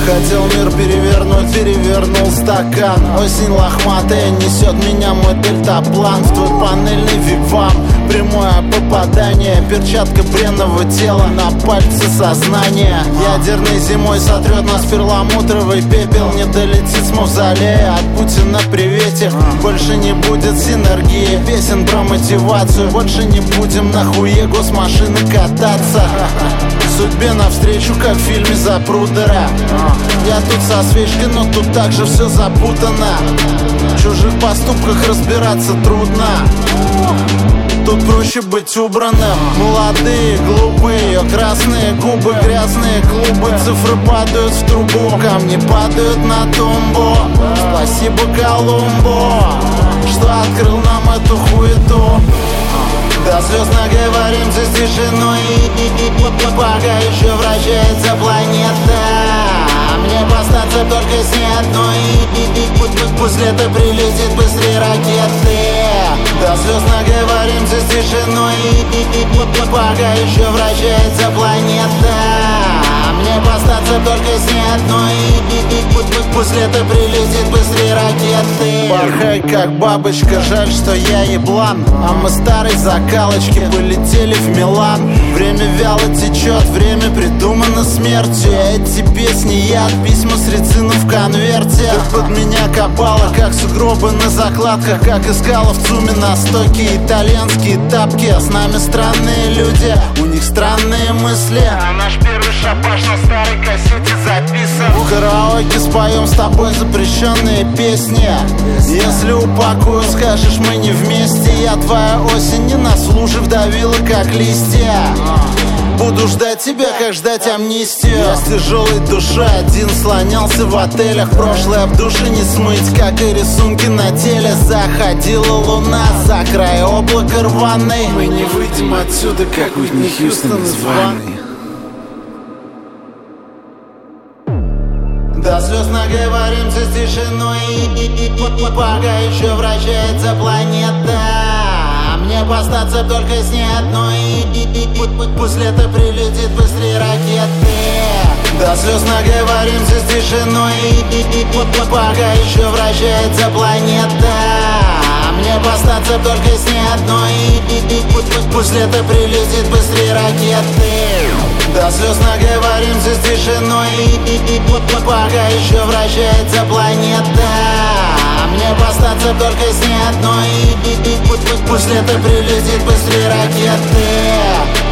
Хотел мир перевернуть, перевернул стакан. Осень лохматая несет меня мой дельтаплан. В твой панельный вигвам, прямое попадание. Перчатка бренного тела на пальце сознания. Ядерной зимой сотрет нас перламутровый пепел. Не долетит с мавзолея от Путина приветик. Больше не будет синергии, песен про мотивацию. Больше не будем на хуе госмашины кататься. Судьбе навстречу, как в фильме Запрудера. Я тут со свечкой, но тут также все запутано. В чужих поступках разбираться трудно. Тут проще быть убранным. Молодые, глупые, красные губы, грязные клубы. Цифры падают в трубу, камни падают на тумбу. Спасибо Колумбу, что открыл нам эту хуету. До слез наговоримся с тишиной, пока еще вращается планета. Мне остаться только с ней одной. Пусть лето прилетит быстрее ракеты. До слез наговоримся с тишиной, пока еще вращается планета. Мне остаться только с ней одной. Пусть лето прилетит быстрее ракеты. Порхай как бабочка, жаль, что я еблан. А мы старой закалочки полетели в Милан. Время вяло течет, время придумано смертью. Эти песни яд, письма с резином в конверте. Ты под меня копала, как сугробы на закладках. Как искала в ЦУМе на стойке итальянские тапки. С нами странные люди, у них странные мысли. А наш первый шабаш на старой кассете записан. В караоке споем с тобой запрещенные песни. Если упакую, скажешь, мы не вместе. Я твоя осень, не на служи вдавила, как листья. Буду ждать тебя, как ждать амнистию. Я с тяжелой душой один слонялся в отелях. Прошлое об душе не смыть, как и рисунки на теле. Заходила луна за край облака рваной. Мы не выйдем отсюда, как Уитни Хьюстон из ванной. До слез наговоримся с тишиной, пока еще вращается планета. Мне остаться только с ней одной. Пусть лето прилетит быстрее ракеты. До слез наговоримся с тишиной, пока еще вращается планета. Мне остаться только с ней одной. Пусть лето прилетит быстрее ракеты. До слез наговоримся с тишиной, пока еще вращается планета. Мне остаться только с ней одной. Пусть лето прилетит быстрее ракеты.